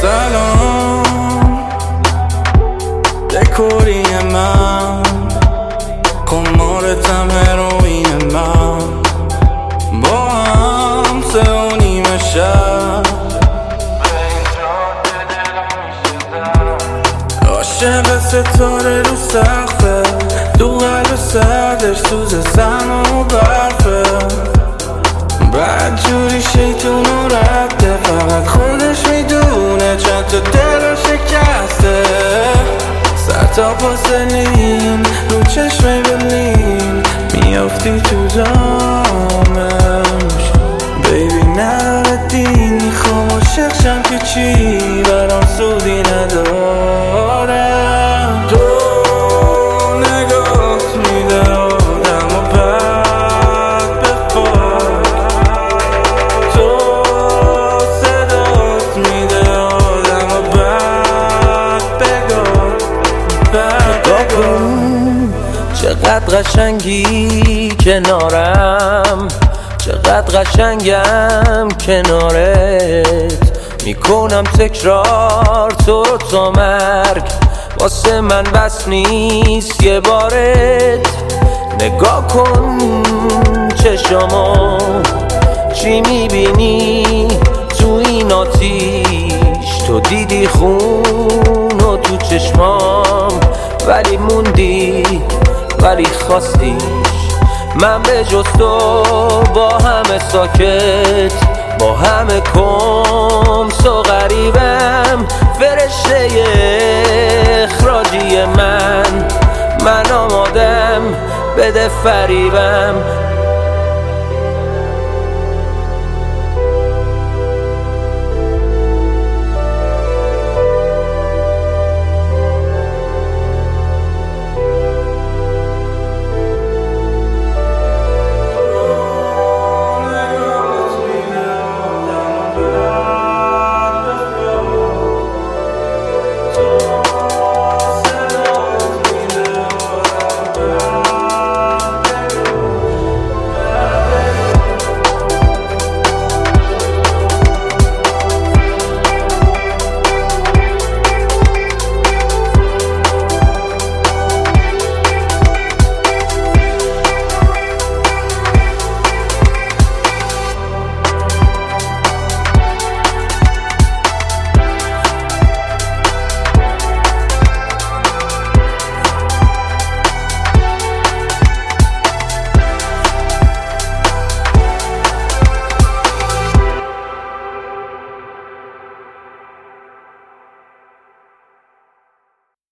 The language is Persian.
سلام دکوری من قمارتم هروین من با هم 3:30 شب عاشق ستاره رو سقفه دو قلب سردش سوز سرما و برفه بعد جوری شیطون و رده فقط خودش میدونه چند تا دل رو شکسته سر تا پا سلیم رو چشم بلیم میافتی تو جامش بیبی نداره دینی خواه عاشق شم که چی برام سودی نداره تو نگاه میده آدم و بد بخواه تو صدات میده آدم و بد بگاه چقدر قشنگی کنارم چقدر قشنگم کنارت میکنم تکرار تو رو تا مرگ واسه من بس نیست یه بارت نگاه کن چشامو چی میبینی تو این آتیش تو دیدی خون و تو چشمام ولی موندی ولی خواستیش من به جز تو با همه ساکت با همه کمس و غریبم فرشته اخراجی من آمادم بده فریبم